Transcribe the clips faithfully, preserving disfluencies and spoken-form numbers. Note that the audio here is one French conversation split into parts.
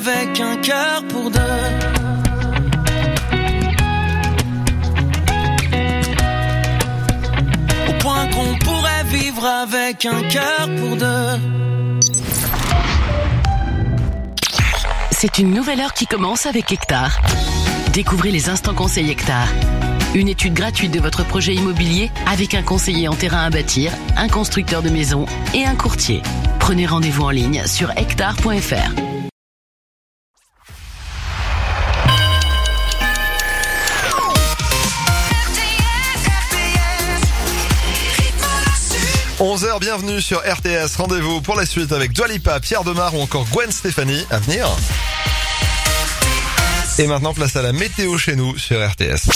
avec un cœur pour deux. Au point qu'on pourrait vivre avec un cœur pour deux. C'est une nouvelle heure qui commence avec Hectare. Découvrez les instants conseils Hectare. Une étude gratuite de votre projet immobilier avec un conseiller en terrain à bâtir, un constructeur de maisons et un courtier. Prenez rendez-vous en ligne sur hectare point f r. onze heures, bienvenue sur R T S. Rendez-vous pour la suite avec Dua Lipa, Pierre Demar ou encore Gwen Stefani à venir. Et maintenant, place à la météo chez nous sur R T S.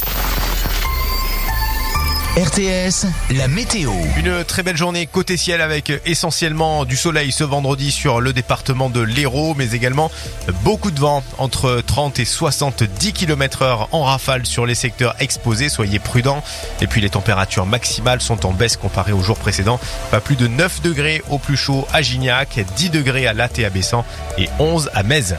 R T S, la météo. Une très belle journée côté ciel avec essentiellement du soleil ce vendredi sur le département de l'Hérault, mais également beaucoup de vent entre trente et soixante-dix kilomètres heure en rafale sur les secteurs exposés. Soyez prudents. Et puis les températures maximales sont en baisse comparées aux jours précédents. Pas plus de neuf degrés au plus chaud à Gignac, dix degrés à Latte et à Bessan et onze à Metz.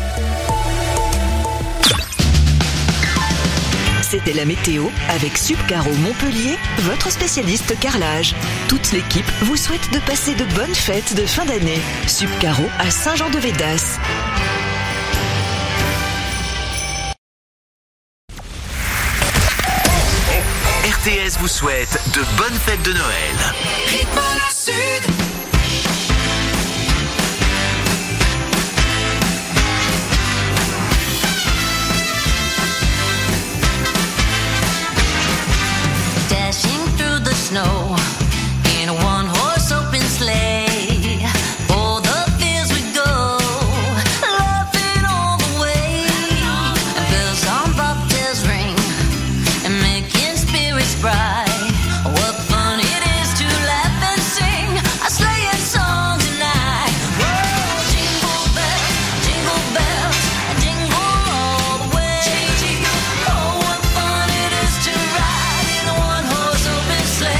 C'était la météo avec Subcaro Montpellier, votre spécialiste carrelage. Toute l'équipe vous souhaite de passer de bonnes fêtes de fin d'année. Subcaro à Saint-Jean-de-Védas. R T S vous souhaite de bonnes fêtes de Noël. Rythme à la Sud. Snow in a one-horse open sleigh. Oh, the fields we go, laughing all the way. And bells on bobtails ring and making spirits bright. What fun it is to laugh and sing a sleighing song tonight. Whoa, jingle bells, jingle bells, jingle all the way. Oh, what fun it is to ride in a one-horse open sleigh.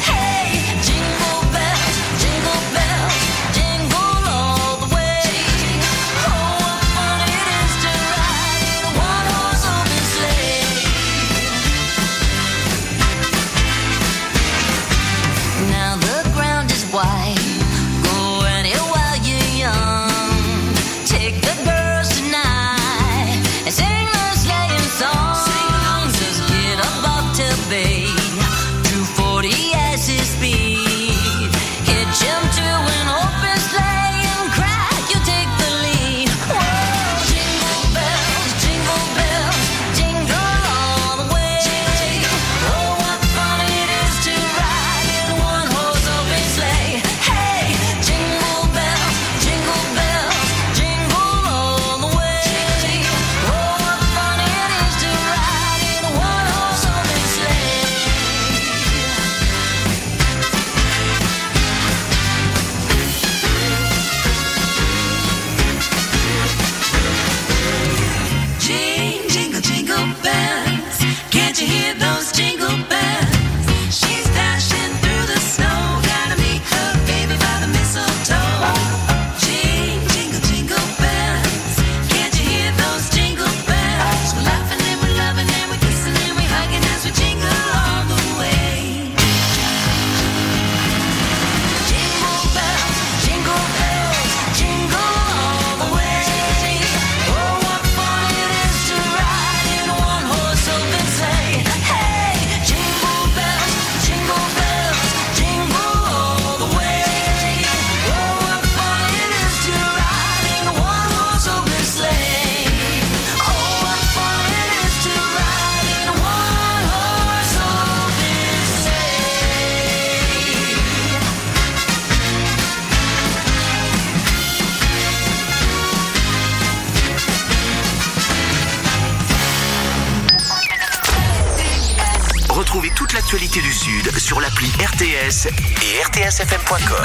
Retrouvez toute l'actualité du Sud sur l'appli R T S et R T S F M point com.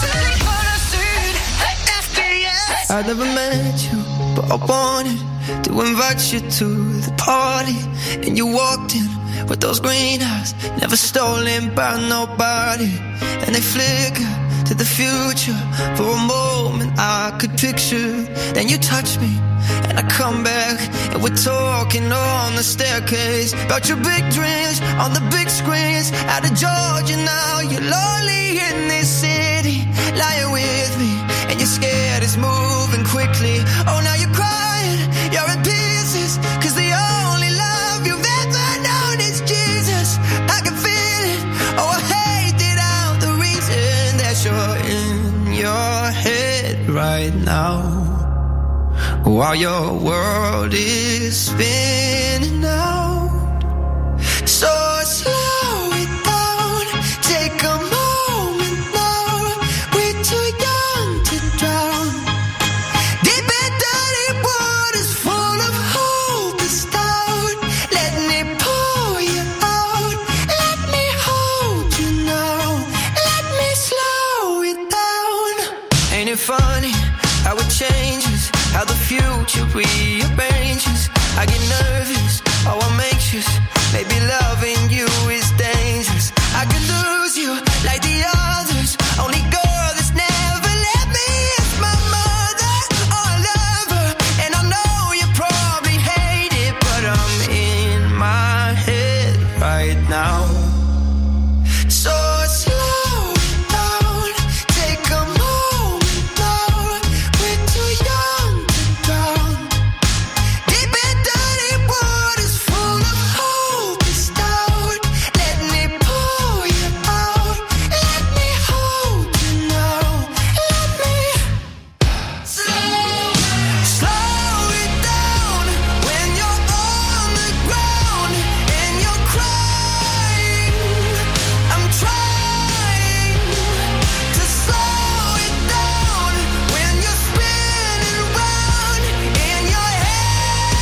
I never met you, but I wanted to invite you to the party. And you walked in with those green eyes, never stolen by nobody. And they flicker to the future. For a moment I could picture. Then you touch me and I come back, and we're talking on the staircase about your big dreams on the big screens. Out of Georgia now, you're lonely in this city, lying with me, and you're scared it's moving quickly. Oh, now you're crying, you're in pieces, cause the only love you've ever known is Jesus. I can feel it, oh I hate it out, the reason that you're in your head right now, while your world is spinning out. So slow it down, take a moment now. We're too young to drown. Deep and dirty waters full of hope is down. Let me pull you out. Let me hold you now. Let me slow it down. Ain't it funny how it changes, how the future rearranges? I get nervous, oh I'm anxious. Maybe loving you is dangerous. I could lose you like the others. Only girl that's never let me is my mother. Oh I love her, and I know you probably hate it, but I'm in my head right now. So slow it down, take a moment now. We're too young to drown. Deep and dirty waters full of hope is down. Let me pull you out. Let me hold you now. Let me slow, slow it down. When you're on the ground and you're crying, I'm trying to slow it down. When you're spinning round in your head.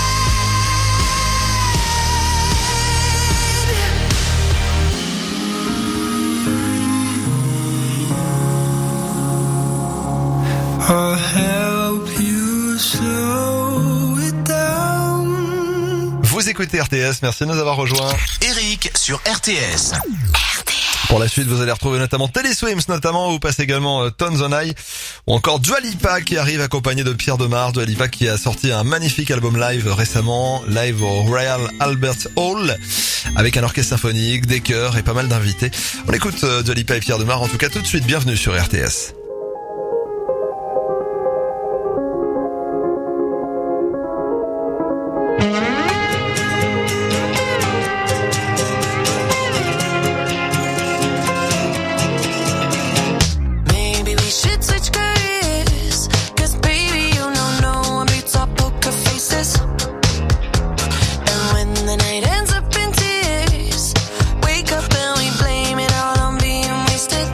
I'll help you slow it down. Vous écoutez R T S, merci de nous avoir rejoints. Eric sur R T S. Pour la suite, vous allez retrouver notamment Teddy Swims, notamment, vous passez également euh, Tones on Eye, ou encore Dua Lipa qui arrive accompagné de Pierre Demar. Dua Lipa qui a sorti un magnifique album live récemment, live au Royal Albert Hall, avec un orchestre symphonique, des chœurs et pas mal d'invités. On écoute euh, Dua Lipa et Pierre Demar, en tout cas tout de suite, bienvenue sur R T S. Maybe we should switch careers, cause baby you know no one beats our poker faces. And when the night ends up in tears, wake up and we blame it all on being wasted.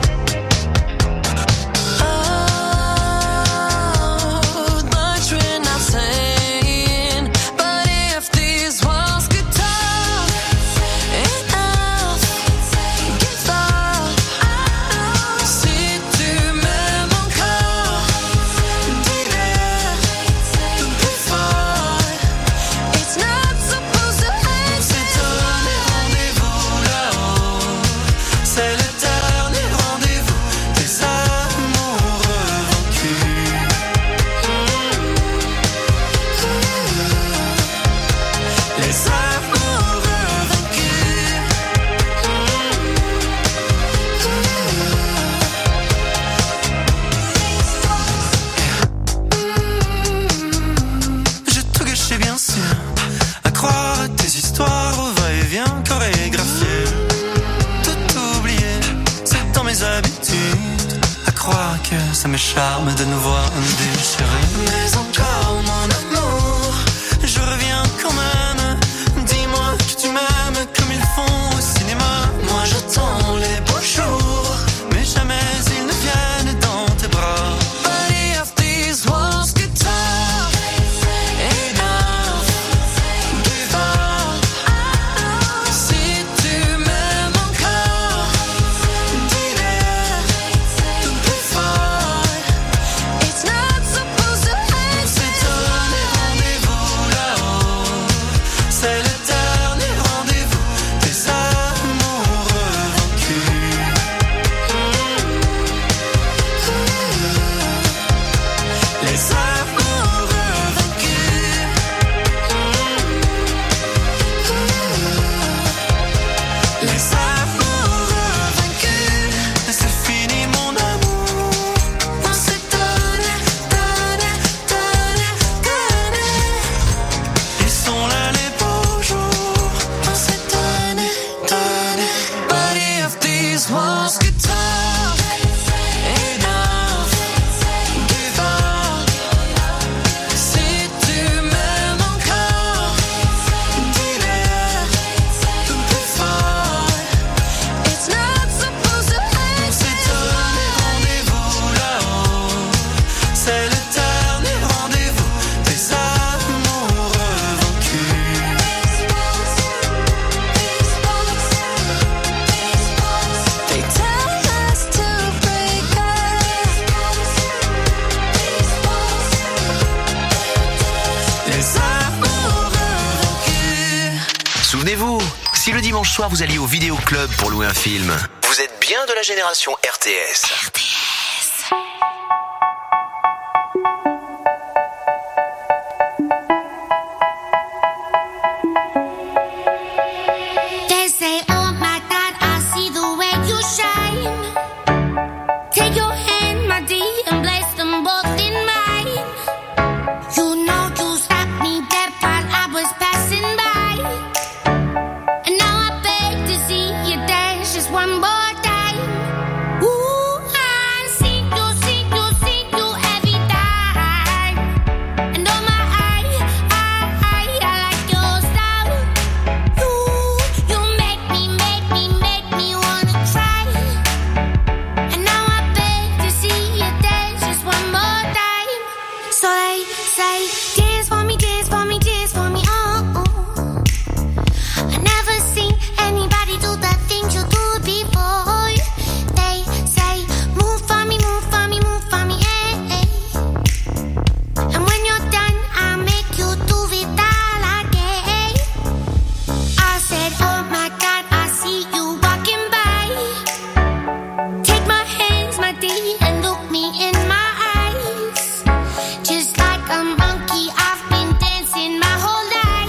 que ça me charme de nous voir déchirés. Mais encore mon amour, je reviens quand même. Dis-moi que tu m'aimes comme ils font au cinéma. Moi j'attends les beaux jours, mais jamais ils ne viennent dans tes bras. But if these walls could talk, enough, give up. Si tu m'aimes encore, dis-le plus fort. It's not supposed to Si le dimanche soir vous alliez au vidéoclub pour louer un film, vous êtes bien de la génération R T S. R T S. They say, oh my God, I see the way you shine. Take your hand, my dear, and place them both in mine. You know you stopped me dead while I was passing by. And now I beg to see you dance just one more time. Ooh, I see you, see you, see you every time. And oh my, I, I, I, I like your style. You, you make me, make me, make me wanna try. And now I beg to see you dance just one more time. So they say, dance for me, dance for me, dance for me, oh, oh. I never seen anybody do the things you do before. They say, move for me, move for me, move for me, eh, eh. And when you're done, I'll make you do it all again. I said, oh my God, I see you walking by. Take my hands, my dear, and look me in my eyes. Just like a monkey, I've been dancing my whole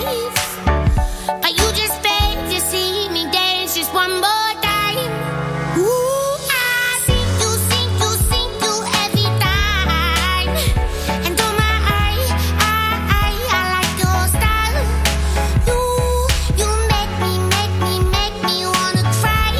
life. But you just beg to see me dance just one more time. Ooh, I see you, see you, see you every time. And oh my, I, I, I like your style. You, you make me, make me, make me wanna cry.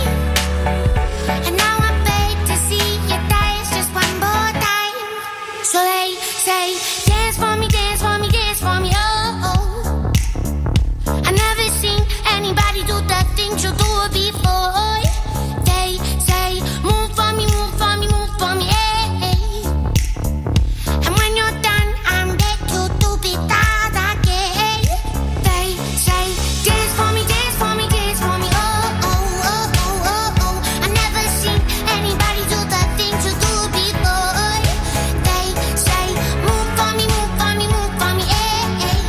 And now I beg to see you dance just one more time. So they say, dance for me, dance for me, dance for me, oh, oh. I never seen anybody do the things you do before. They say, move for me, move for me, move for me, eh, eh. And when you're done, I'll make you do it all again. They say, dance for me, dance for me, dance for me, oh, oh, oh, oh, oh, oh. I never seen anybody do the things you do before. They say, move for me, move for me, move for me, eh, eh.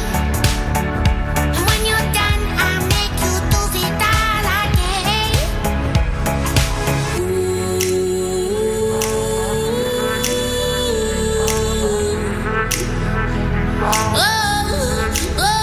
And when you're done, I'll make you do it all again. Oh,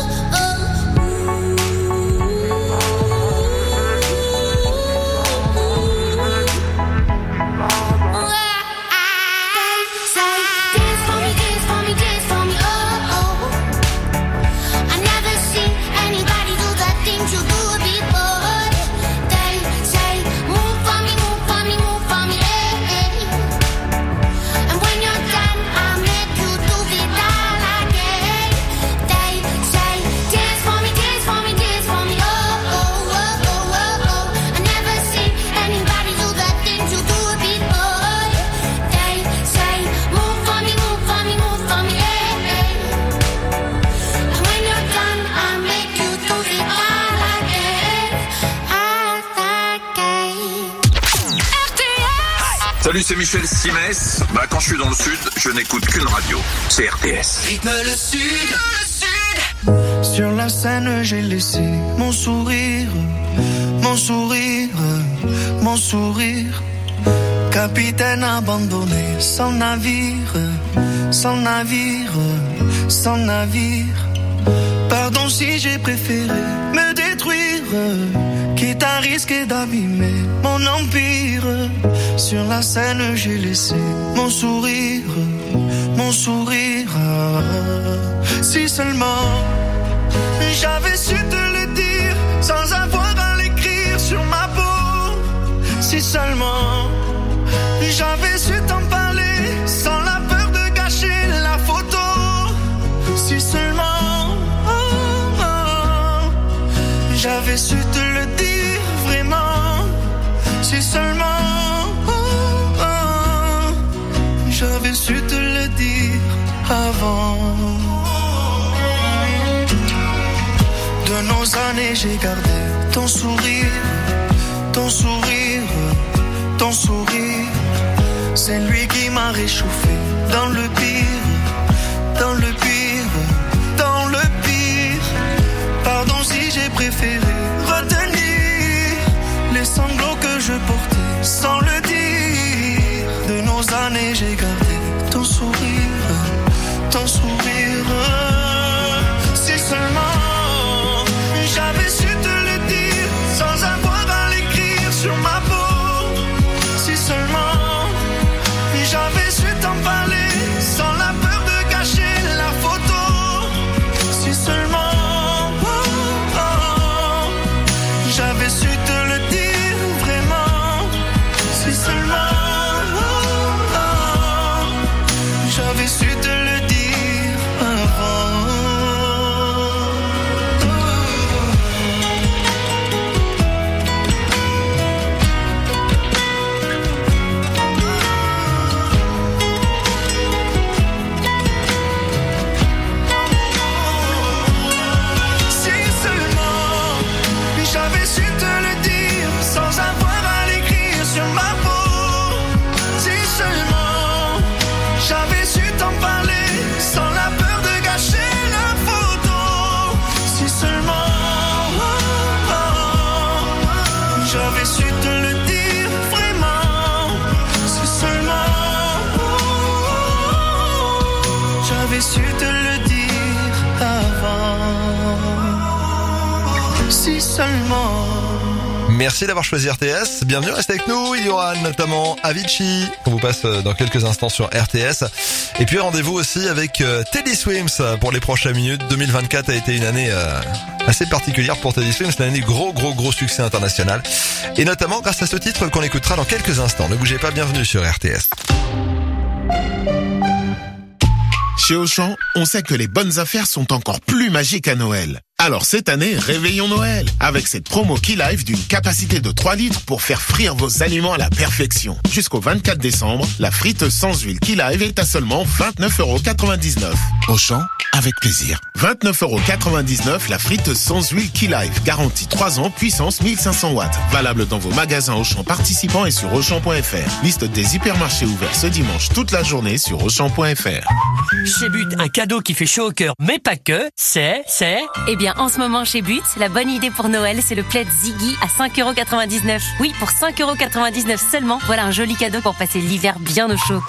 dance for me, dance for me, dance for me, oh, oh. I never seen anybody do the things you do before. They say, move for me, move for me, move for me, eh, eh. And when you're done, I'll make you do it all again. They say, dance for me, dance for me, dance for me, oh, oh, oh, oh, oh, oh. I never seen anybody do the things you do before. They say, move for me, move for me, move for me, eh, eh. And when you're done, I'll make you do it all again, all again. R T S. Salut, c'est Michel Simès. Bah, quand je suis dans le sud, je n'écoute qu'une radio. C'est R T S. Rythme le sud, le sud. Sur la scène, j'ai laissé mon sourire, mon sourire, mon sourire. Capitaine abandonné, sans navire, sans navire, sans navire. Pardon si j'ai préféré me détruire, quitte à risquer d'abîmer mon empire. Sur la scène, j'ai laissé mon sourire, mon sourire. Si seulement j'avais su te le dire sans avoir à l'écrire sur ma peau. Si seulement j'avais su t'en parler sans la peur de gâcher la photo. Si seulement oh, oh, j'avais su te le dire vraiment. Si seulement oh, oh, j'avais su te le dire avant. De nos années j'ai gardé ton sourire, ton sourire, ton sourire. C'est lui qui m'a réchauffé dans le pire, dans le pire, dans le pire. Pardon si j'ai préféré retenir Si seulement j'avais su te le dire sans avoir à l'écrire sur ma peau. Si seulement j'avais su t'en parler sans la peur de gâcher la photo. Si seulement oh, oh, j'avais su te le dire vraiment. Si seulement oh, oh, j'avais su te le dire avant. Si seulement j'avais su te le dire sans avoir à l'écrire sur ma peau. Si seulement j'avais su t'en parler sans la peur de gâcher la photo. Si seulement oh, oh, j'avais su te le dire vraiment. Si seulement oh, oh, j'avais su te le dire avant. Si seulement. Merci d'avoir choisi R T S. Bienvenue, restez avec nous. Il y aura notamment Avicii qu'on vous passe dans quelques instants sur R T S. Et puis rendez-vous aussi avec euh, Teddy Swims pour les prochaines minutes. deux mille vingt-quatre a été une année euh, assez particulière pour Teddy Swims. C'est une année gros, gros, gros succès international. Et notamment grâce à ce titre qu'on écoutera dans quelques instants. Ne bougez pas, bienvenue sur R T S. Chez Auchan, on sait que les bonnes affaires sont encore plus magiques à Noël. Alors cette année, réveillons Noël avec cette promo Key Life d'une capacité de trois litres pour faire frire vos aliments à la perfection. Jusqu'au vingt-quatre décembre, la frite sans huile Key Life est à seulement vingt-neuf euros quatre-vingt-dix-neuf. Auchan, avec plaisir. vingt-neuf euros quatre-vingt-dix-neuf la frite sans huile Key Life. Garantie trois ans, puissance mille cinq cents watts. Valable dans vos magasins Auchan participants et sur Auchan point F R. Liste des hypermarchés ouverts ce dimanche toute la journée sur Auchan point F R. Chez But, un cadeau qui fait chaud au cœur, mais pas que, c'est, c'est... Eh bien, en ce moment chez But, la bonne idée pour Noël, c'est le plaid Ziggy à cinq euros quatre-vingt-dix-neuf. Oui, pour cinq euros quatre-vingt-dix-neuf seulement, voilà un joli cadeau pour passer l'hiver bien au chaud.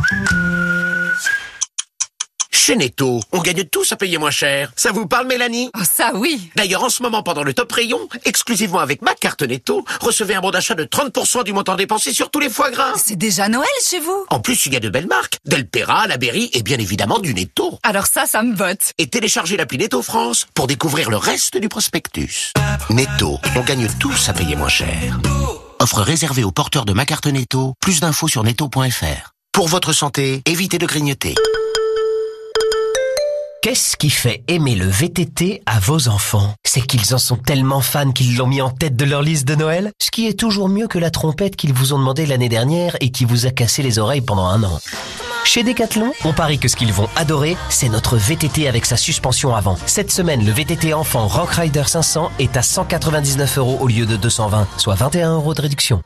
Chez Netto, on gagne tous à payer moins cher. Ça vous parle, Mélanie? Oh, ça oui. D'ailleurs, en ce moment, pendant le top rayon, exclusivement avec ma carte Netto, recevez un bon d'achat de trente pour cent du montant dépensé sur tous les foie gras. C'est déjà Noël chez vous. En plus, il y a de belles marques. Del Pera, La Berry et bien évidemment du Netto. Alors ça, ça me botte. Et téléchargez l'appli Netto France pour découvrir le reste du prospectus. Netto, on gagne tous à payer moins cher. Offre réservée aux porteurs de ma carte Netto. Plus d'infos sur netto point F R. Pour votre santé, évitez de grignoter. Qu'est-ce qui fait aimer le V T T à vos enfants? C'est qu'ils en sont tellement fans qu'ils l'ont mis en tête de leur liste de Noël, ce qui est toujours mieux que la trompette qu'ils vous ont demandé l'année dernière et qui vous a cassé les oreilles pendant un an. Chez Decathlon, on parie que ce qu'ils vont adorer, c'est notre V T T avec sa suspension avant. Cette semaine, le V T T enfant Rock Rider cinq cents est à cent quatre-vingt-dix-neuf euros au lieu de deux cent vingt, soit vingt et un euros de réduction.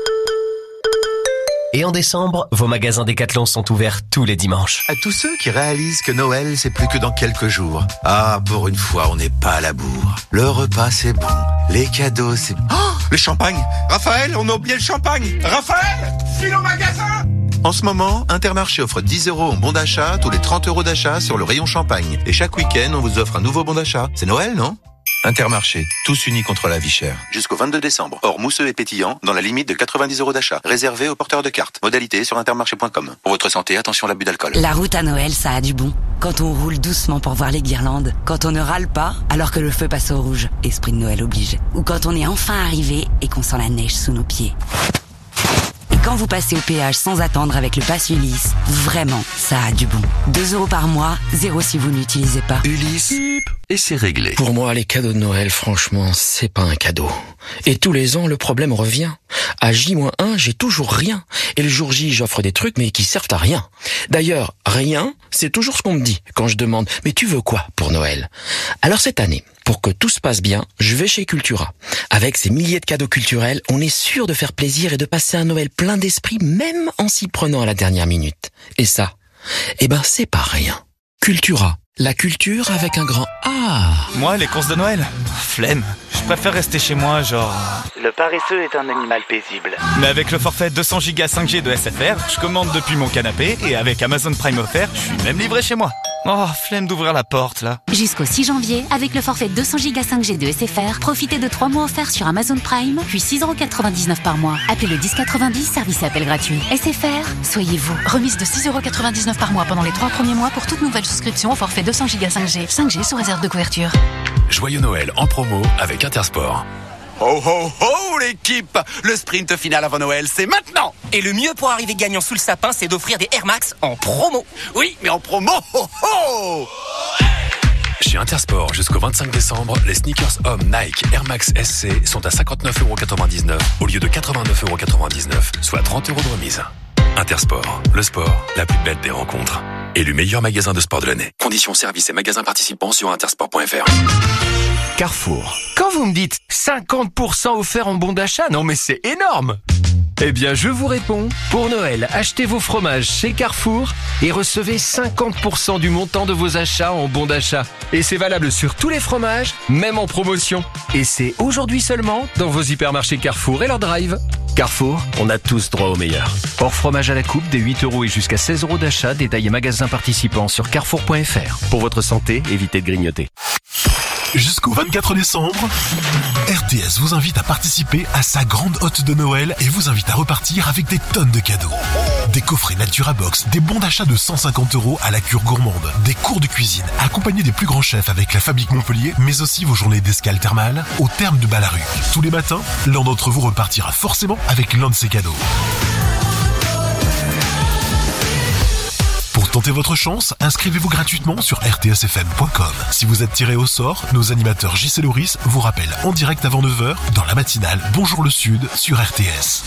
Et en décembre, vos magasins Decathlon sont ouverts tous les dimanches. À tous ceux qui réalisent que Noël, c'est plus que dans quelques jours. Ah, pour une fois, on n'est pas à la bourre. Le repas, c'est bon. Les cadeaux, c'est... Oh, le champagne! Raphaël, on a oublié le champagne! Raphaël! File au magasin! En ce moment, Intermarché offre dix euros en bon d'achat tous les trente euros d'achat sur le rayon champagne. Et chaque week-end, on vous offre un nouveau bon d'achat. C'est Noël, non? Intermarché, tous unis contre la vie chère. Jusqu'au vingt-deux décembre. Hors mousseux et pétillant, dans la limite de quatre-vingt-dix euros d'achat. Réservé aux porteurs de cartes. Modalité sur intermarché point com. Pour votre santé, attention à l'abus d'alcool. La route à Noël, ça a du bon. Quand on roule doucement pour voir les guirlandes. Quand on ne râle pas, alors que le feu passe au rouge. Esprit de Noël oblige. Ou quand on est enfin arrivé et qu'on sent la neige sous nos pieds. Et quand vous passez au péage sans attendre avec le pass Ulysse, vraiment, ça a du bon. deux euros par mois, zéro si vous n'utilisez pas. Ulysse, et c'est réglé. Pour moi, les cadeaux de Noël, franchement, c'est pas un cadeau. Et tous les ans, le problème revient. À J moins un, j'ai toujours rien. Et le jour J, j'offre des trucs, mais qui servent à rien. D'ailleurs, rien, c'est toujours ce qu'on me dit quand je demande « Mais tu veux quoi pour Noël ?» Alors cette année, pour que tout se passe bien, je vais chez Cultura. Avec ces milliers de cadeaux culturels, on est sûr de faire plaisir et de passer un Noël plein d'esprit, même en s'y prenant à la dernière minute. Et ça, eh ben c'est pas rien. Cultura, la culture avec un grand A. Moi, les courses de Noël, flemme. Je préfère rester chez moi, genre... Le paresseux est un animal paisible. Mais avec le forfait deux cents gigas cinq G de S F R, je commande depuis mon canapé et avec Amazon Prime offert, je suis même livré chez moi. Oh, flemme d'ouvrir la porte, là. Jusqu'au six janvier, avec le forfait deux cents giga cinq G de S F R, profitez de trois mois offerts sur Amazon Prime, puis six euros quatre-vingt-dix-neuf par mois. Appelez le dix quatre-vingt-dix, service et appel gratuit. S F R, soyez vous. Remise de six euros quatre-vingt-dix-neuf par mois pendant les trois premiers mois pour toute nouvelle souscription au forfait deux cents giga cinq G. cinq G sous réserve de couverture. Joyeux Noël en promo avec Intersport. Ho ho ho l'équipe! Le sprint final avant Noël, c'est maintenant! Et le mieux pour arriver gagnant sous le sapin, c'est d'offrir des Air Max en promo. Oui, mais en promo, ho ho! Chez Intersport, jusqu'au vingt-cinq décembre, les sneakers hommes Nike Air Max S C sont à cinquante-neuf euros quatre-vingt-dix-neuf au lieu de quatre-vingt-neuf euros quatre-vingt-dix-neuf, soit trente euros de remise. Intersport, le sport, la plus belle des rencontres. Élu meilleur magasin de sport de l'année. Conditions, services et magasins participants sur intersport point f r. Carrefour. Quand vous me dites cinquante pour cent offert en bon d'achat, non mais c'est énorme! Eh bien, je vous réponds. Pour Noël, achetez vos fromages chez Carrefour et recevez cinquante pour cent du montant de vos achats en bon d'achat. Et c'est valable sur tous les fromages, même en promotion. Et c'est aujourd'hui seulement dans vos hypermarchés Carrefour et leur drive. Carrefour, on a tous droit au meilleur. Hors fromage à la coupe, des huit euros et jusqu'à seize euros d'achat, détail et magasins participants sur carrefour point f r. Pour votre santé, évitez de grignoter. Jusqu'au vingt-quatre décembre, R T S vous invite à participer à sa grande hotte de Noël et vous invite à repartir avec des tonnes de cadeaux. Des coffrets Naturabox, des bons d'achat de cent cinquante euros à la cure gourmande, des cours de cuisine, accompagnés des plus grands chefs avec la Fabrique Montpellier, mais aussi vos journées d'escale thermale au terme de Ballaru. Tous les matins, l'un d'entre vous repartira forcément avec l'un de ces cadeaux. Pour tenter votre chance, inscrivez-vous gratuitement sur r t s f m point com. Si vous êtes tiré au sort, nos animateurs J C Loris vous rappellent en direct avant neuf heures dans la matinale Bonjour le Sud sur R T S.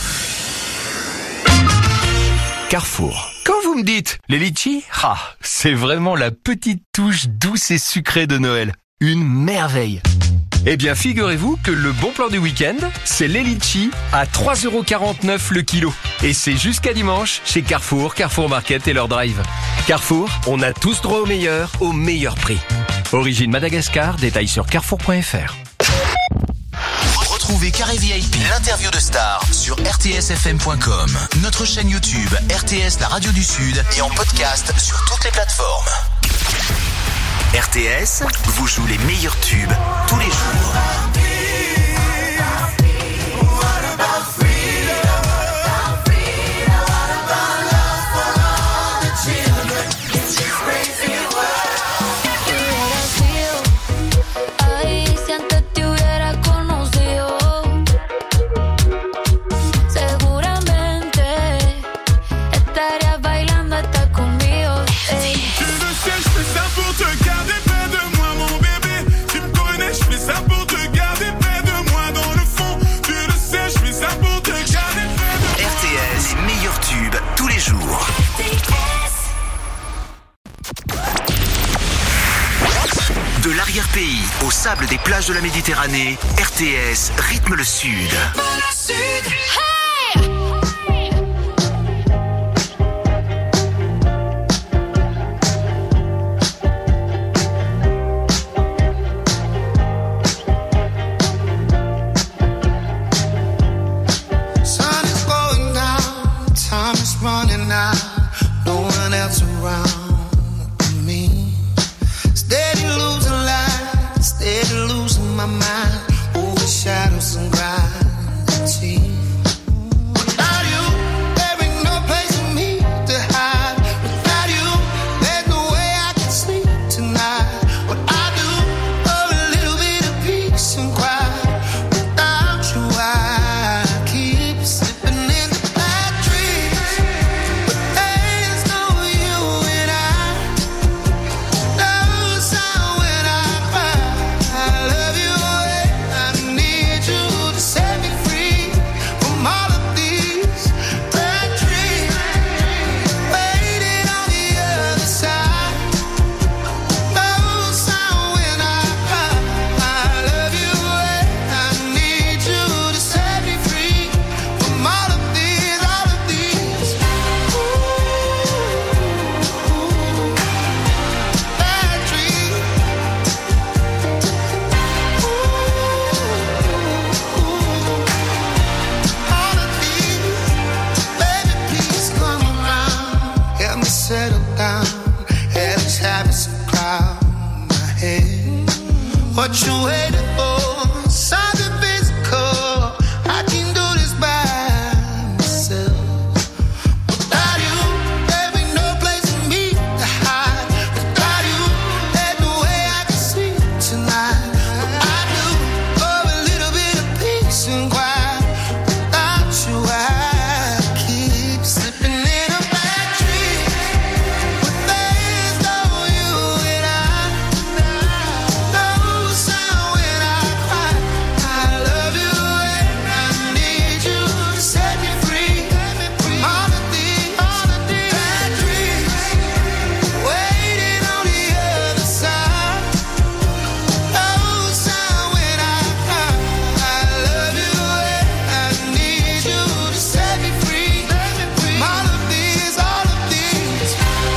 Carrefour. Quand vous me dites les litchis, ah, c'est vraiment la petite touche douce et sucrée de Noël. Une merveille. Eh bien, figurez-vous que le bon plan du week-end, c'est les litchis à trois euros quarante-neuf le kilo. Et c'est jusqu'à dimanche chez Carrefour, Carrefour Market et leur drive. Carrefour, on a tous droit au meilleur, au meilleur prix. Origine Madagascar, détail sur carrefour point f r. Retrouvez Carré V I P, l'interview de star sur r t s f m point com, notre chaîne YouTube R T S, la radio du Sud et en podcast sur toutes les plateformes. R T S vous joue les meilleurs tubes tous les jours. De l'arrière-pays au sable des plages de la Méditerranée, R T S rythme le Sud. Sun is going down, time is running out, no one else around me. Steady losing light, steady losing my mind, over shadows and gravity. Without you, there ain't no place for me to hide. Without you, there's no way I can sleep tonight. What I do, for a little bit of peace and quiet. Without you, I keep slipping into bad dreams. But there's no you and I. Love sound when I cry. I love you away. head. What you waiting for? Something physical. I can do this by myself. Without you, there be no place for me to hide. Without you, there's no way I can sleep tonight. But I do for a little bit of peace and quiet. Without you, I keep slipping in a bad dream. But there's no you and I. No sound when I cry. I love you and I need you to set me free. All of these, all of these bad dreams waiting on the other side. No sound when I cry. I love you and I need you to set me free. All of these, all of these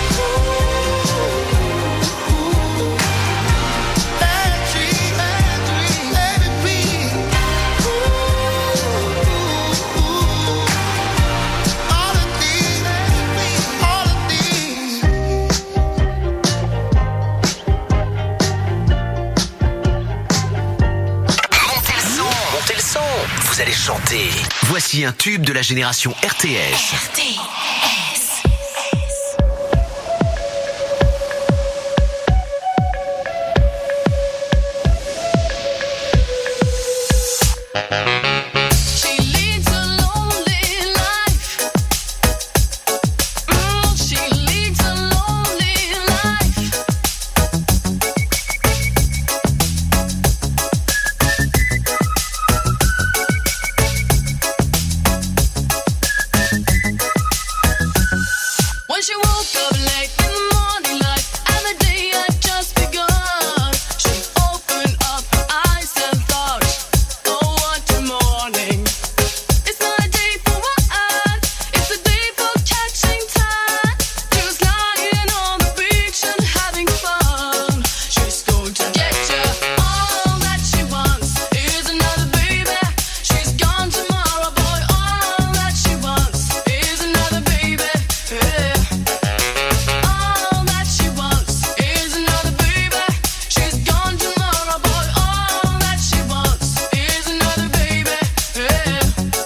bad dreams, bad dreams, let me be. All of these, all of these. Montez le son, montez le son. Vous allez chanter. Voici un tube de la génération R T S. R T S. She leads a lonely life. Mm, she leads a lonely life. When she woke up late in the morning light and the day had just begun, she opened up her eyes and thought, oh, what a morning. It's not a day for what? It's a day for catching time. She was lying on the beach and having fun. She's going to get you. All that she wants is another baby. She's gone tomorrow, boy. All that she wants is another baby. Yeah. All that she wants is another baby. She's gone tomorrow, boy. All that she wants is another baby. Yeah.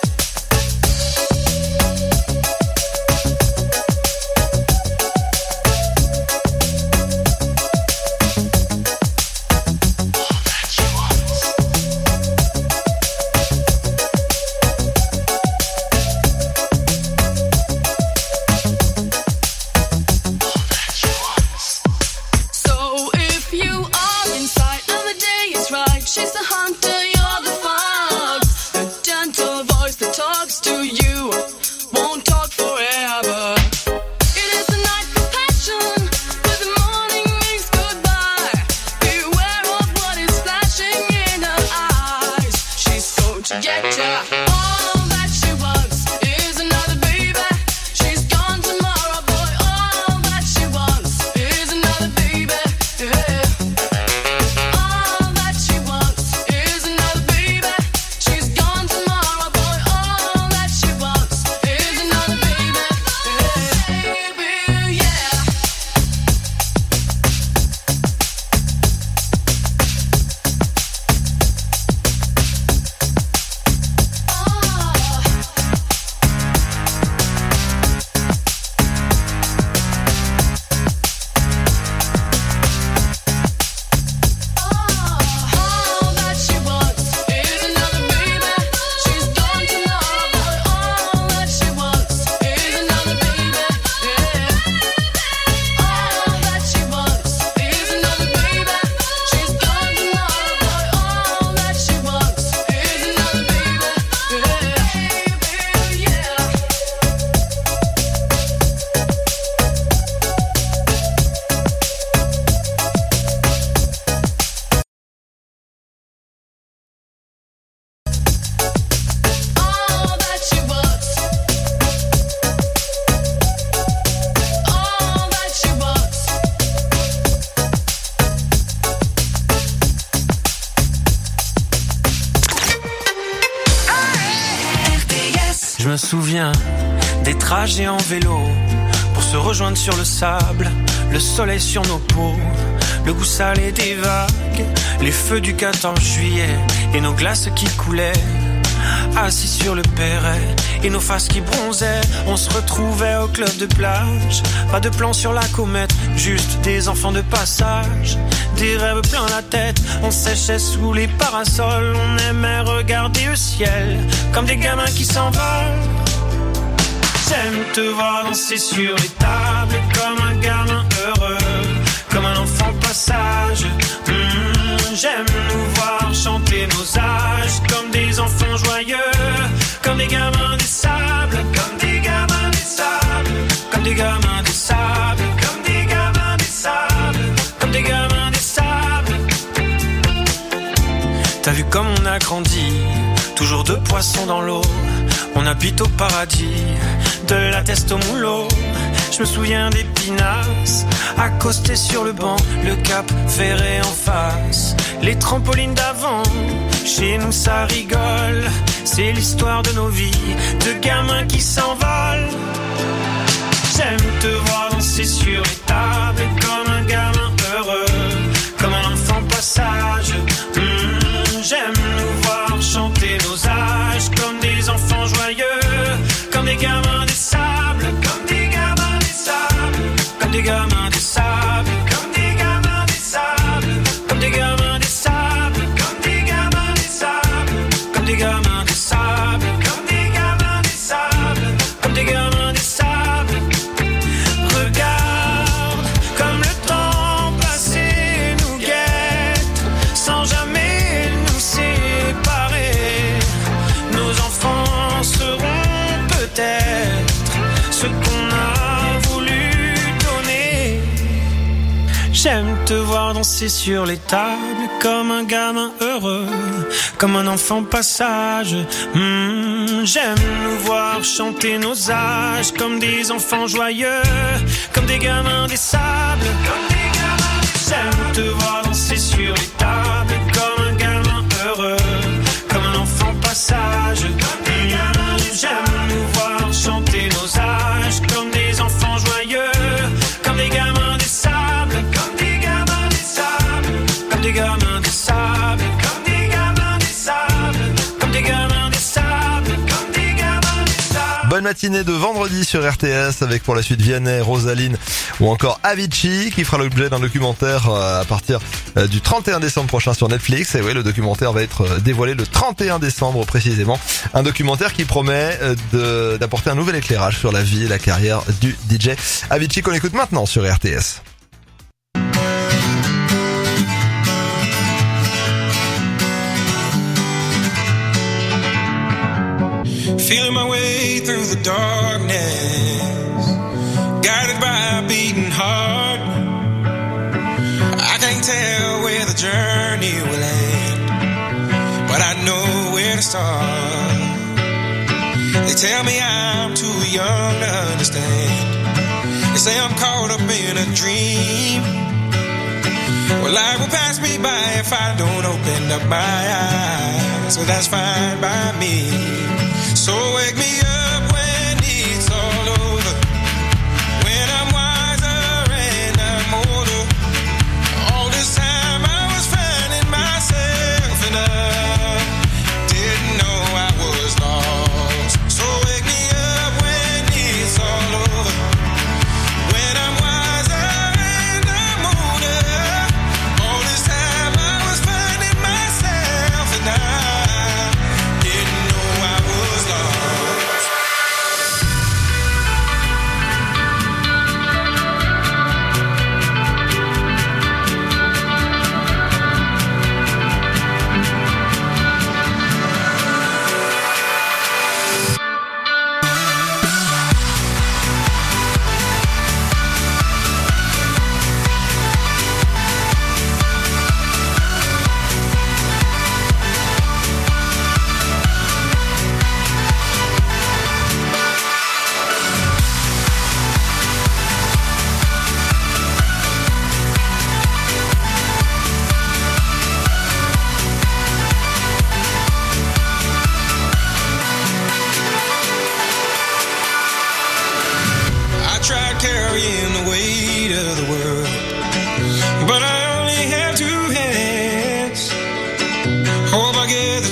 So if you are inside and the day is right, she's the hunter, you're the fox. The gentle voice that talks to you won't talk forever. It is the night for passion, but the morning means goodbye. Beware of what is flashing in her eyes. She's going to get ya. All that she wants is another baby. She's gone tomorrow, boy. All that she wants is another baby. Yeah. All that she wants is another baby. She's gone tomorrow, boy. All that she wants is another baby. Yeah. Baby, yeah. All that she wants is another baby. She's gone tomorrow, boy. All that she wants is another baby. Yeah. All that she wants is another baby. She's gone tomorrow, boy. All that she wants is another baby. Yeah. Yeah. All that she wants. All that she wants. Je me souviens des trajets en vélo pour se rejoindre sur le sable, le soleil sur nos peaux, le goût salé des vagues, les feux du quatorze juillet et nos glaces qui coulaient. Assis sur le perret et nos faces qui bronzaient, on se retrouvait au club de plage. Pas de plan sur la comète, juste des enfants de passage. Des rêves plein la tête, on séchait sous les parasols. On aimait regarder le ciel comme des gamins qui s'envolent. J'aime te voir danser sur les tables comme un gamin heureux, comme un enfant passage. Mmh, j'aime nous voir chanter nos âges comme des enfants joyeux, comme des gamins des sables, comme des gamins des sables, comme des gamins des sables, comme des gamins des sables, comme des gamins des sables. T'as vu comme on a grandi, toujours deux poissons dans l'eau. On habite au paradis, de la teste au moulot. Je me souviens des pinasses, accostés sur le banc, le cap ferré en face, les trampolines d'avant. Chez nous ça rigole, c'est l'histoire de nos vies, de gamins qui s'envolent. J'aime te voir danser sur les tables comme un gamin heureux, comme un enfant passage. Mmh, j'aime nous voir chanter nos âges comme des enfants joyeux, comme des gamins des sables, comme des gamins des sables, comme des gamins des sables, comme des gamins des sables, comme des gamins des sables, comme des gamins des sables, comme des gamins des sables, comme des gamins des sables, comme des gamins des sables. Regarde comme le temps passé nous guette, sans jamais nous séparer. Nos enfants seront peut-être ce qu'on a voulu donner. J'aime te voir danser sur les tables comme un gamin heureux, comme un enfant passage. Mmh, j'aime nous voir chanter nos âges comme des enfants joyeux, comme des gamins des sables, comme des gamins des sables. J'aime te voir danser sur les tables comme un gamin heureux, comme un enfant passage. Mmh, j'aime nous voir chanter nos âges comme des enfants joyeux, comme des gamins des sables, comme des gamins des sables, comme des gamins des sables, comme des gamins des sables, comme des gamins des sables, comme des gamins des sables. Bonne matinée de vendredi sur R T S avec pour la suite Vianney, Rosaline ou encore Avicii qui fera l'objet d'un documentaire à partir du trente et un décembre prochain sur Netflix. Et oui, le documentaire va être dévoilé le trente et un décembre précisément. Un documentaire qui promet de, d'apporter un nouvel éclairage sur la vie et la carrière du D J Avicii qu'on écoute maintenant sur R T S. Feeling my way through the darkness, guided by a beating heart. I can't tell where the journey will end, but I know where to start. They tell me I'm too young to understand. They say I'm caught up in a dream. Well, life will pass me by if I don't open up my eyes, so that's fine by me. So wake me up when it's all over, when I'm wiser and I'm older. All this time I was finding myself and I didn't know I was lost. So wake me up when it's all over, when I'm wiser and I'm older. All this time I was finding myself and I didn't know I was lost.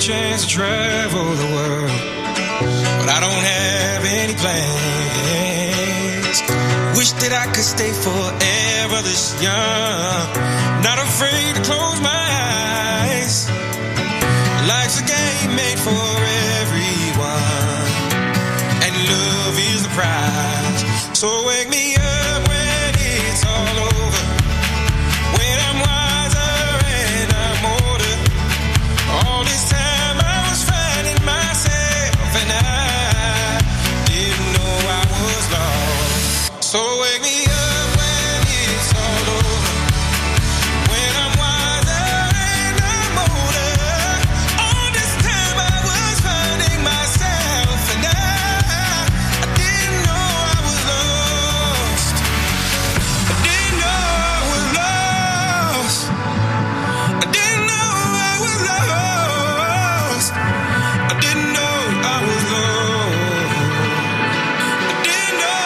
chance to travel the world, but I don't have any plans. Wish that I could stay forever this young, not afraid to close my eyes. Life's a game made for everyone, and love is the prize. So wake me up when it's all over, when I'm wiser and I'm older. All this time I was finding myself, and I didn't know I was lost. So wake me up when it's all over, when I'm wiser and I'm older. All this time I was finding myself, and I, I didn't know I was lost. I didn't know I was lost. I didn't know I was lost. I didn't know I was lost. I didn't know.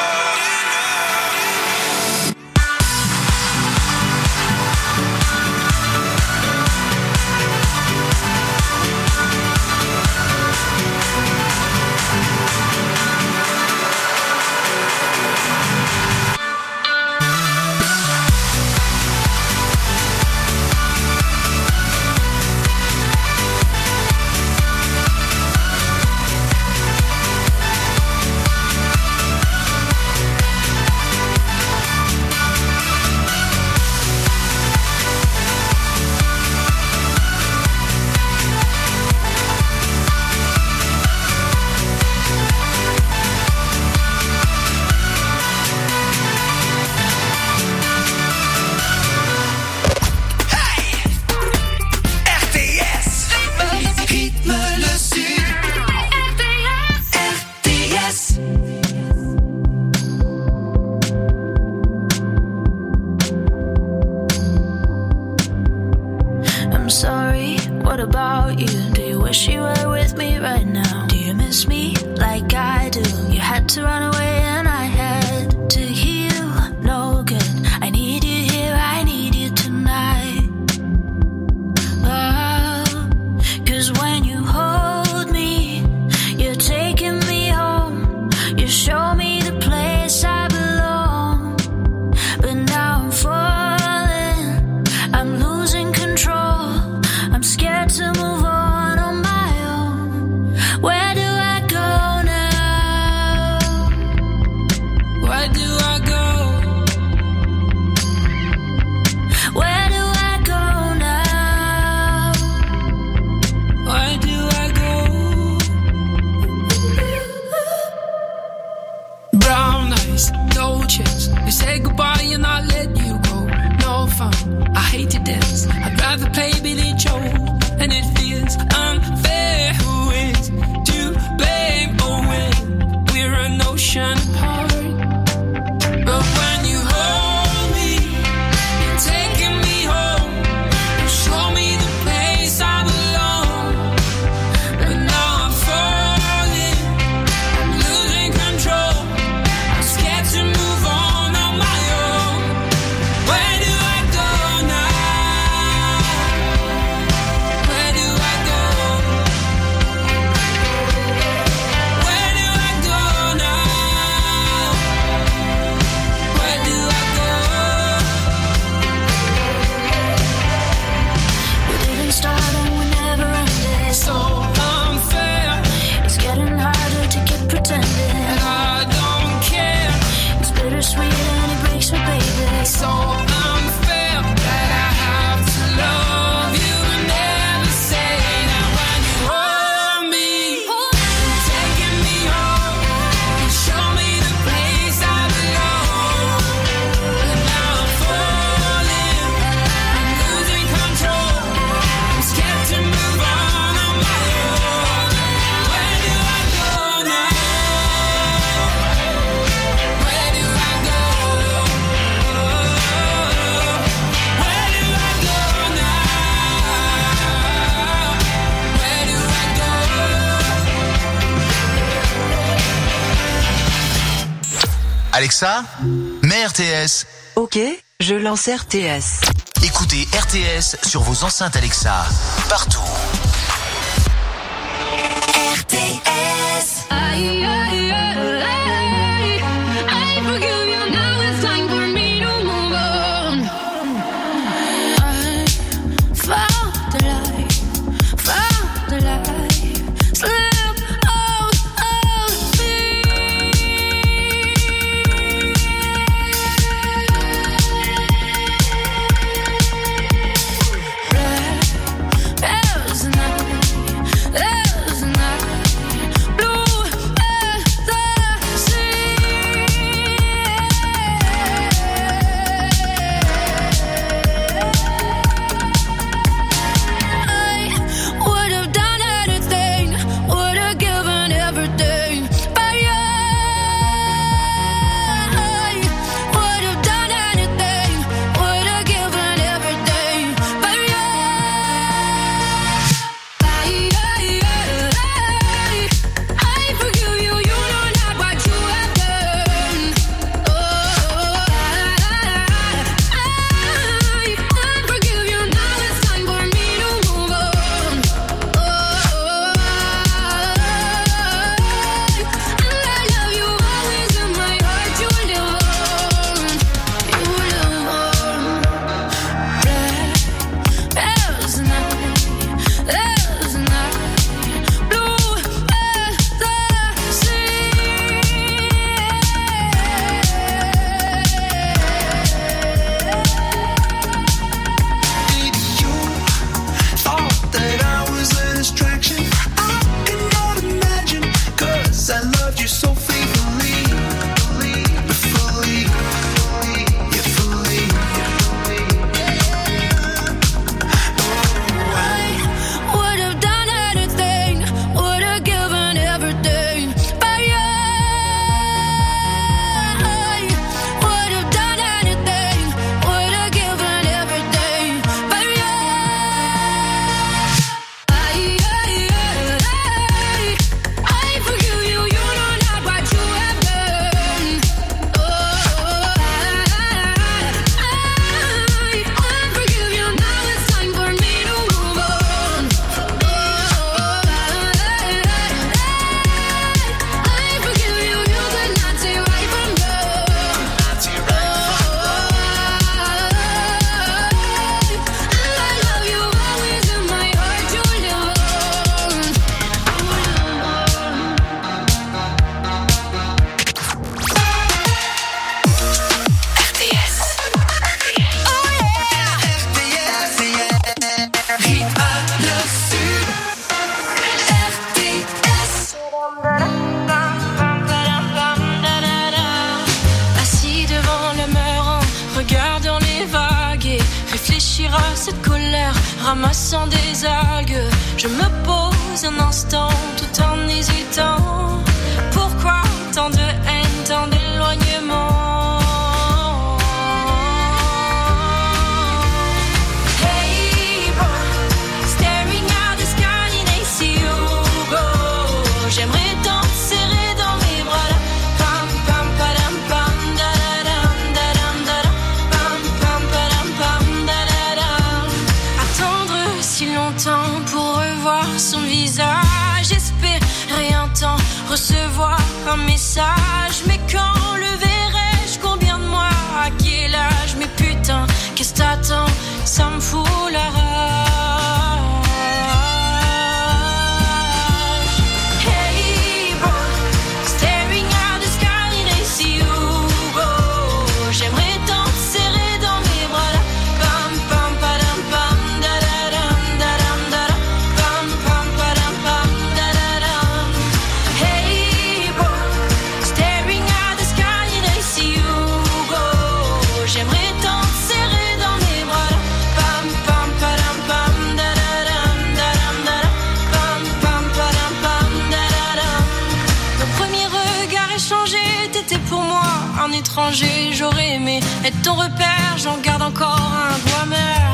R T S, rythme le sud. R T S. I'm sorry, what about you? Do you wish you were with me right now? Do you miss me like I do? You had to run away and I had to heal. No good, I need you here, I need you tonight. Oh, 'cause when you hold me, you're taking me home. You show me the place I belong. But now I'm falling, I'm losing control. I'm scared to move on on my own. Where do I go now? Where do I go? Where do I go now? Where do I go? Brown eyes, no chance. You say goodbye and I let you go. No fun, I hate to dance. I'd rather play Billy Joe. And it feels unfair. Who is to blame? Oh, when we're an ocean apart. But when you hold me, you're taking me home. You show me the place I belong. But now I'm falling, I'm losing control. I'm scared to move on on my own. Where do I go now? Where do I go? Where do I go now? Where do I go? We didn't start and we never ended. So unfair, It's getting harder to keep pretending. and I don't care. It's bittersweet and it breaks me, baby. So unfair that I have to love you and never say that. When you hold me, you're taking me home. You show me the place I belong. And now I'm falling, I'm losing control. I'm scared to move on on my own. Where do I go now? Where do I go? Where do I go now? Where do I go? Alexa, mets R T S. Ok, je lance R T S. Écoutez R T S sur vos enceintes Alexa, partout. R T S. I, I, I, I forgive you, now it's time for me to move on. I found the light, found the light, slip out of me. There's a night, there's a night, blue as the sea. I would have done anything, would have given everything, but you, I would have done anything, would have given everything, but you. I, I, I, I forgive you, you know not what you have done. Oh, I, I, I forgive you, now it's time for me to move on. Oh, and I love you always in my heart, you live on, you live on. There's a night, there's a night, blue as the sea. Baby, you thought that I was a distraction. I cannot imagine, 'cause I loved you so faithfully. But fully, yeah, fully. I would have done anything, would have given everything, but you, I would have done anything, would have given everything, but you. I, I, I, I forgive you, you know not what you have done. Oh, I, I, I forgive you, now it's time for me to move on. Oh, I, I forgive you, you could not say right from wrong. And I love you always in my heart, you live on, you live on. R T S. Oh yeah, R T S, yeah. Rythme le sud. R T S. Assis devant le mur en regardant les vagues et réfléchir à cette colère, ramassant des algues. Je me pose un instant tout en hésitant. Pourquoi tant de haine, tant d'éloignement? Hey bro, staring at the sky and I see you go. J'aimerais t'en serrer dans mes bras là. Pam pam padam pam da da dam da dam da dam. Pam pam padam pam da da dam. Attendre si longtemps pour revoir son visage, espérer un temps recevoir un message. Mais quand le verrai-je, combien de mois, à quel âge? Mais putain, qu'est-ce t'attends? Ça me fout la rage. Hey bro, staring at the sky and I see you go. J'aimerais t'en serrer dans mes bras là. Pam pam padam pam da da dam da dam da dam. Pam pam padam pam da da dam. Hey bro, staring at the sky and I see you go. J'aimerais t'en serrer dans mes bras là. Pam pam padam pam da da dam da dam da dam. Pam pam padam pam da da dam. Nos premiers regards échangés, t'étais pour moi un étranger. J'aurais aimé être ton repère, j'en garde encore un goût amer.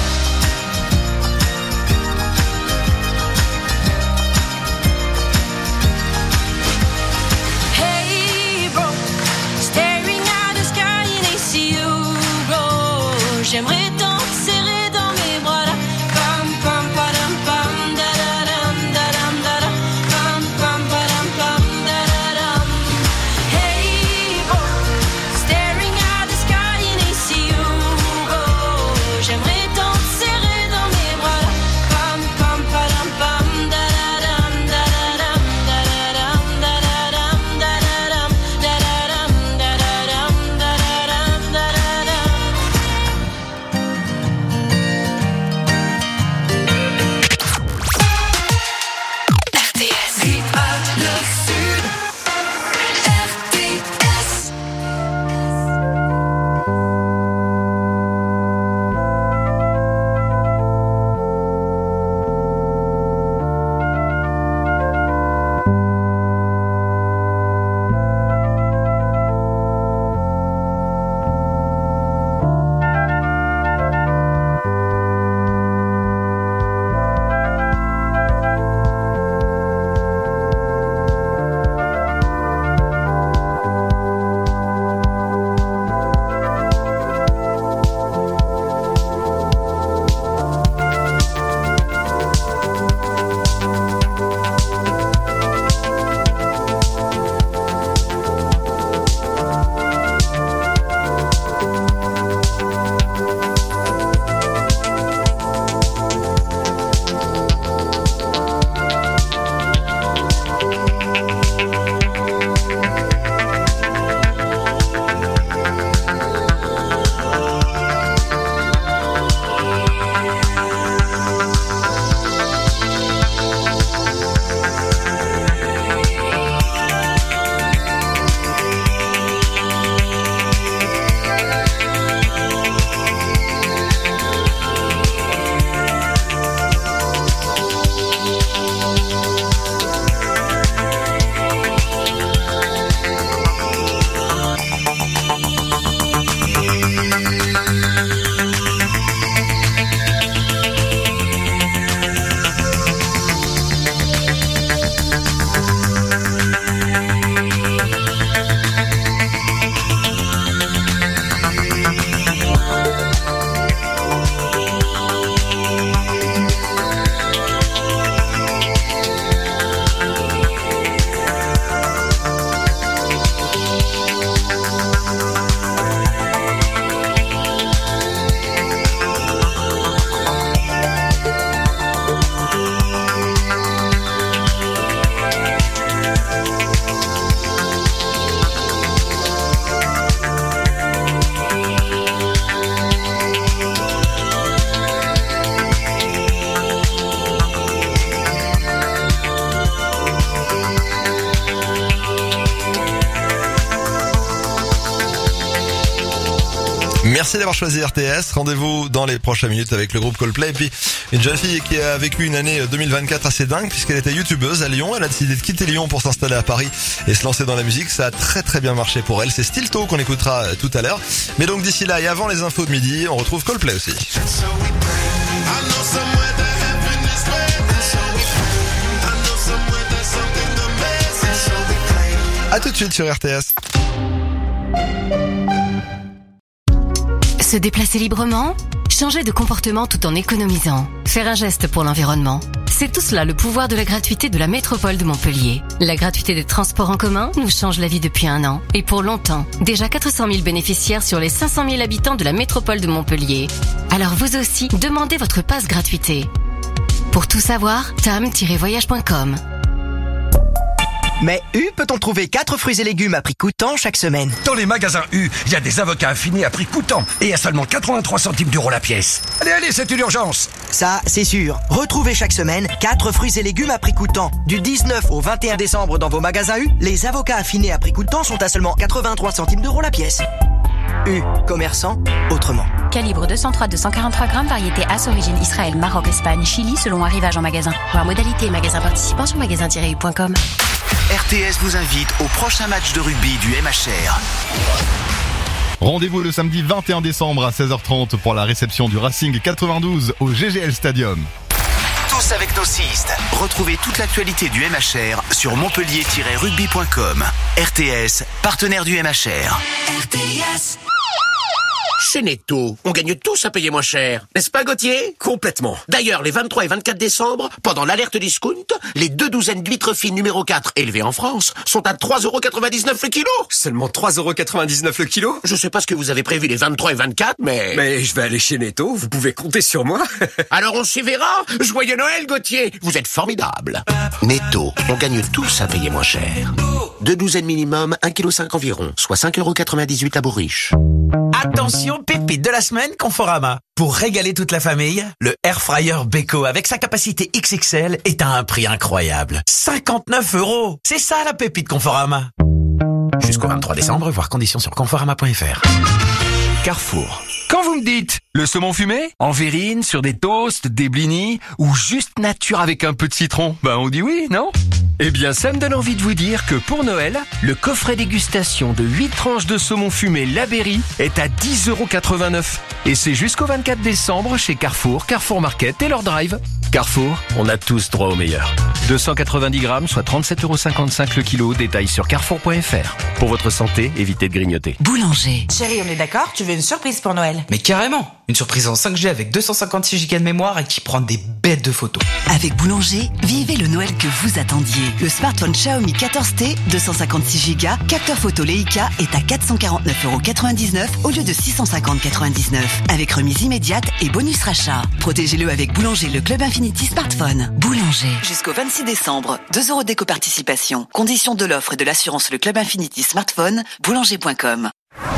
Hey bro, staring at the sky and I see you go. J'aimerais t'en serrer dans mes bras là. Pam pam padam pam da da dam da dam da dam. Pam Merci d'avoir choisi R T S. Rendez-vous dans les prochaines minutes avec le groupe Coldplay. Et puis, une jeune fille qui a vécu une année deux mille vingt-quatre assez dingue puisqu'elle était youtubeuse à Lyon. Elle a décidé de quitter Lyon pour s'installer à Paris et se lancer dans la musique. Ça a très très bien marché pour elle. C'est Stilto qu'on écoutera tout à l'heure. Mais donc d'ici là et avant les infos de midi, on retrouve Coldplay aussi. A tout de suite sur R T S. Se déplacer librement, changer de comportement tout en économisant, faire un geste pour l'environnement. C'est tout cela le pouvoir de la gratuité de la métropole de Montpellier. La gratuité des transports en commun nous change la vie depuis un an. Et pour longtemps, déjà quatre cent mille bénéficiaires sur les cinq cent mille habitants de la métropole de Montpellier. Alors vous aussi, demandez votre passe gratuité. Pour tout savoir, tam tiret voyage point com. Mais U peut-on trouver quatre fruits et légumes à prix coûtant chaque semaine? Dans les magasins U, il y a des avocats affinés à prix coûtant et à seulement quatre-vingt-trois centimes d'euros la pièce. Allez, allez, c'est une urgence. Ça, c'est sûr. Retrouvez chaque semaine quatre fruits et légumes à prix coûtant. Du dix-neuf au vingt et un décembre dans vos magasins U, les avocats affinés à prix coûtant sont à seulement quatre-vingt-trois centimes d'euros la pièce. U, commerçant autrement. Calibre deux cent trois à deux cent quarante-trois grammes, variété As, origine Israël, Maroc, Espagne, Chili, selon arrivage en magasin. Voir modalité magasin participant sur magasin tiret u point com. R T S vous invite au prochain match de rugby du M H R. Rendez-vous le samedi vingt et un décembre à seize heures trente pour la réception du Racing quatre-vingt-douze au G G L Stadium. Tous avec nos cistes. Retrouvez toute l'actualité du M H R sur montpellier tiret rugby point com. R T S, partenaire du M H R. R T S. Chez Netto, on gagne tous à payer moins cher. N'est-ce pas, Gauthier? Complètement. D'ailleurs, les vingt-trois et vingt-quatre décembre, pendant l'alerte discount, les deux douzaines d'huîtres fines numéro quatre élevées en France sont à trois euros quatre-vingt-dix-neuf le kilo. Seulement trois euros quatre-vingt-dix-neuf le kilo? Je sais pas ce que vous avez prévu les vingt-trois et vingt-quatre, mais... Mais je vais aller chez Netto, vous pouvez compter sur moi. Alors on s'y verra. Joyeux Noël, Gauthier. Vous êtes formidable. Netto, on gagne tous à payer moins cher. Deux douzaines minimum, un virgule cinq kilos environ, soit cinq euros quatre-vingt-dix-huit à Bourriche. Attention, pépite de la semaine Conforama. Pour régaler toute la famille, le Air Fryer Beko avec sa capacité X X L est à un prix incroyable. cinquante-neuf euros. C'est ça la pépite Conforama. Jusqu'au vingt-trois décembre, voir conditions sur conforama point f r. Carrefour. Quand vous me dites le saumon fumé, en verrine, sur des toasts, des blinis, ou juste nature avec un peu de citron, ben on dit oui, non? Eh bien, ça me donne envie de vous dire que pour Noël, le coffret dégustation de huit tranches de saumon fumé La Berry est à dix euros quatre-vingt-neuf. Et c'est jusqu'au vingt-quatre décembre chez Carrefour, Carrefour Market et leur drive. Carrefour, on a tous droit au meilleur. deux cent quatre-vingt-dix grammes, soit trente-sept euros cinquante-cinq le kilo, détail sur carrefour point f r. Pour votre santé, évitez de grignoter. Boulanger. Chérie, on est d'accord? Tu veux une surprise pour Noël? Mais carrément! Une surprise en cinq G avec deux cent cinquante-six gigas de mémoire et qui prend des bêtes de photos. Avec Boulanger, vivez le Noël que vous attendiez. Le smartphone Xiaomi quatorze T, deux cent cinquante-six gigas, capteur photo Leica est à quatre cent quarante-neuf euros quatre-vingt-dix-neuf au lieu de six cent cinquante euros quatre-vingt-dix-neuf. Avec remise immédiate et bonus rachat. Protégez-le avec Boulanger, le Club Infinity Smartphone. Boulanger. Jusqu'au vingt-six décembre, deux euros d'éco-participation. Conditions de l'offre et de l'assurance le Club Infinity Smartphone, boulanger point com.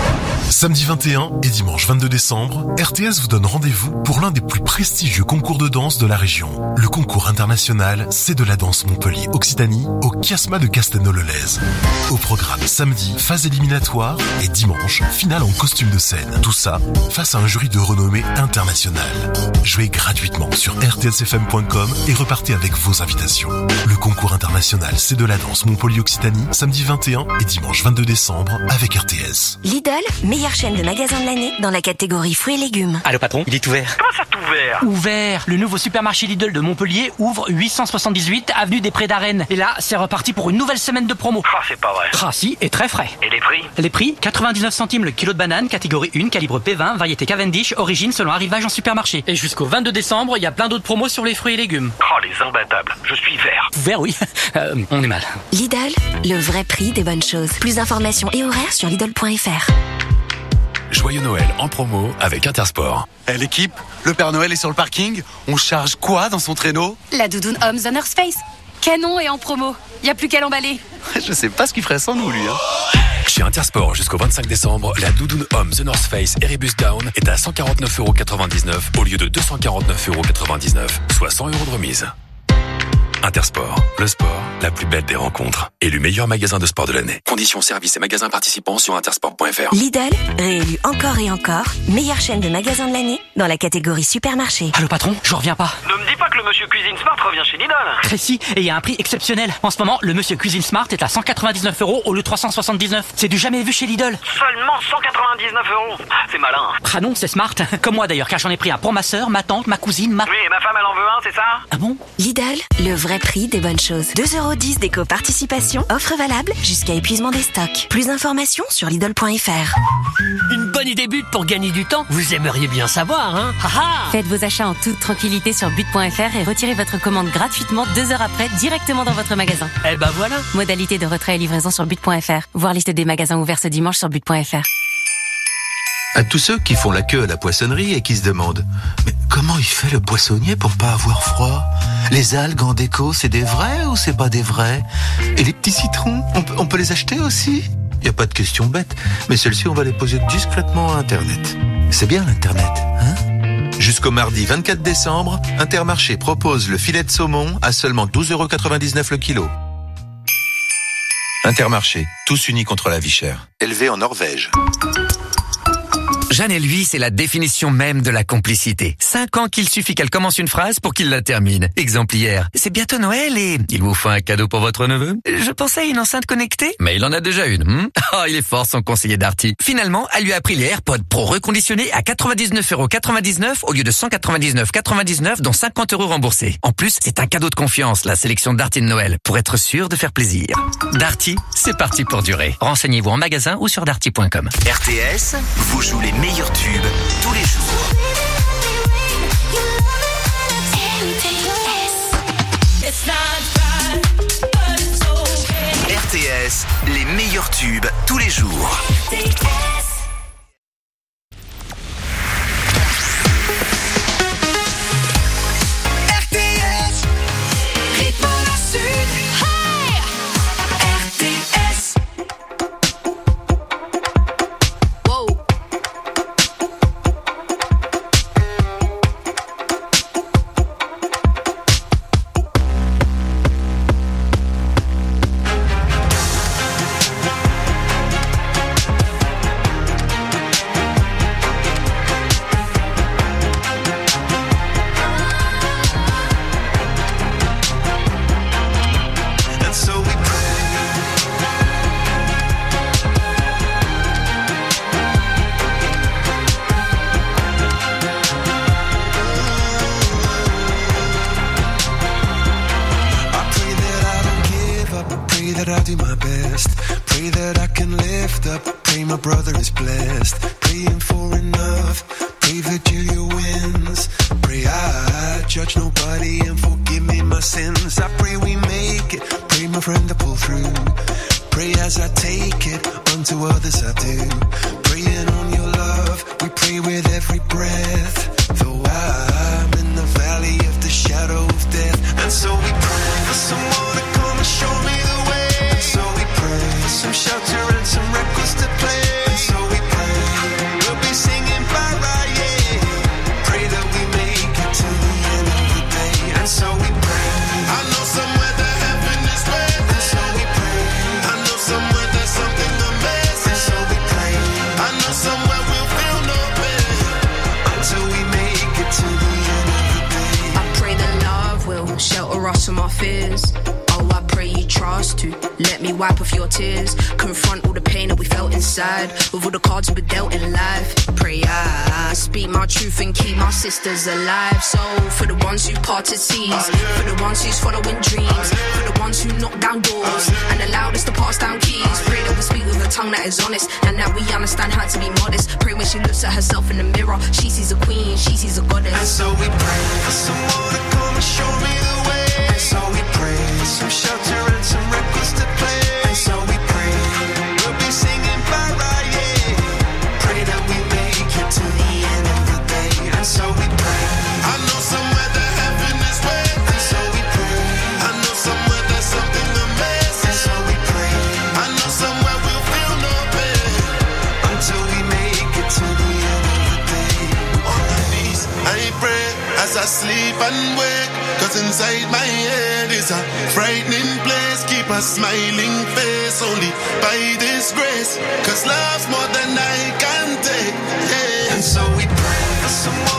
Samedi vingt et un et dimanche vingt-deux décembre, R T S vous donne rendez-vous pour l'un des plus prestigieux concours de danse de la région. Le concours international C'est de la danse Montpellier Occitanie au Chiasma de Castelnau-le-Lez. Au programme samedi, phase éliminatoire et dimanche, finale en costume de scène. Tout ça face à un jury de renommée internationale. Jouez gratuitement sur r t s f m point com et repartez avec vos invitations. Le concours international C'est de la danse Montpellier Occitanie, samedi vingt et un et dimanche vingt-deux décembre avec R T S. Lidl, meilleure chaîne de magasins de l'année dans la catégorie fruits et légumes. Allô patron, il est ouvert. Comment ça t'ouvert? Ouvert. Le nouveau supermarché Lidl de Montpellier ouvre huit cent soixante-dix-huit avenue des Prés d'Arène. Et là, c'est reparti pour une nouvelle semaine de promo. Ah, c'est pas vrai. Ah si, et très frais. Et les prix? Les prix, quatre-vingt-dix-neuf centimes le kilo de banane, catégorie un, calibre P vingt, variété Cavendish, origine selon arrivage en supermarché. Et jusqu'au vingt-deux décembre, il y a plein d'autres promos sur les fruits et légumes. Oh, les imbattables. Je suis vert. Vert, oui. Euh, on est mal. Lidl, le vrai prix des bonnes choses. Plus d'informations et horaires sur lidl point f r. Joyeux Noël en promo avec Intersport. Eh hey, l'équipe, le Père Noël est sur le parking. On charge quoi dans son traîneau? La doudoune Homme The North Face. Canon et en promo. Y a plus qu'à l'emballer. Je sais pas ce qu'il ferait sans nous, lui. Hein. Chez Intersport, jusqu'au vingt-cinq décembre, la doudoune Homme The North Face Erebus Down est à cent quarante-neuf euros quatre-vingt-dix-neuf au lieu de deux cent quarante-neuf euros quatre-vingt-dix-neuf, soit cent euros de remise. Intersport, le sport, la plus belle des rencontres. Élu meilleur magasin de sport de l'année. Conditions, services et magasins participants sur intersport point f r. Lidl, réélu encore et encore, meilleure chaîne de magasins de l'année dans la catégorie supermarché. Allô patron, je reviens pas. Ne me dis pas que le monsieur Cuisine Smart revient chez Lidl. Précis, et il y a un prix exceptionnel. En ce moment, le monsieur Cuisine Smart est à cent quatre-vingt-dix-neuf euros au lieu de trois cent soixante-dix-neuf. C'est du jamais vu chez Lidl. Seulement cent quatre-vingt-dix-neuf euros. C'est malin. Ah non, c'est smart. Comme moi d'ailleurs, car j'en ai pris un pour ma sœur, ma tante, ma cousine, ma... Oui, et ma femme elle en veut un, c'est ça? Ah bon? Lidl, le vrai prix des bonnes choses. deux euros dix d'éco-participation, offre valable jusqu'à épuisement des stocks. Plus d'informations sur Lidl point f r. Une bonne idée but pour gagner du temps. Vous aimeriez bien savoir, hein? Haha. Faites vos achats en toute tranquillité sur but point f r et retirez votre commande gratuitement deux heures après directement dans votre magasin. Eh ben voilà. Modalité de retrait et livraison sur but point f r. Voir liste des magasins ouverts ce dimanche sur but point f r. À tous ceux qui font la queue à la poissonnerie et qui se demandent « Mais comment il fait le poissonnier pour pas avoir froid? Les algues en déco, c'est des vrais ou c'est pas des vrais? Et les petits citrons, on peut, on peut les acheter aussi? Y a pas de question bête, mais celles-ci on va les poser discrètement à Internet. C'est bien l'Internet, hein? Jusqu'au mardi vingt-quatre décembre, Intermarché propose le filet de saumon à seulement douze euros quatre-vingt-dix-neuf le kilo. Intermarché, tous unis contre la vie chère. Élevé en Norvège. Jeanne et lui, c'est la définition même de la complicité. Cinq ans qu'il suffit qu'elle commence une phrase pour qu'il la termine. Exemple hier, c'est bientôt Noël et il vous faut un cadeau pour votre neveu? Je pensais à une enceinte connectée, mais il en a déjà une. Hmm oh, il est fort son conseiller Darty. Finalement, elle lui a pris les AirPods Pro reconditionnés à quatre-vingt-dix-neuf euros quatre-vingt-dix-neuf au lieu de cent quatre-vingt-dix-neuf euros quatre-vingt-dix-neuf, dont cinquante euros remboursés. En plus, c'est un cadeau de confiance, la sélection Darty de Noël, pour être sûr de faire plaisir. Darty, c'est parti pour durer. Renseignez-vous en magasin ou sur darty point com. R T S vous joue les meilleurs tubes tous les jours. R T S, les meilleurs tubes tous les jours. Sisters alive, so for the ones who parted seas, for the ones who's following dreams, for the ones who knock down doors and allowed us to pass down keys. Pray that we speak with a tongue that is honest and that we understand how to be modest. Pray when she looks at herself in the mirror, she sees a queen, she sees a goddess. And so we pray for someone to come and show me the way. And so we pray for some shelter and some records to play. And so we pray we'll be singing bye bye, yeah. Pray that we make it to the end of the day. And so we pray. I know somewhere that heaven is waiting. And so we pray. I know somewhere there's something amazing. And so we pray. I know somewhere we'll feel no pain until we make it to the end of the day. On my knees, I pray as I sleep. I and wake, cause inside my head is a frightening place. Keep a smiling face only by this grace, cause love's more than I can take. Yeah. And so we pray for someone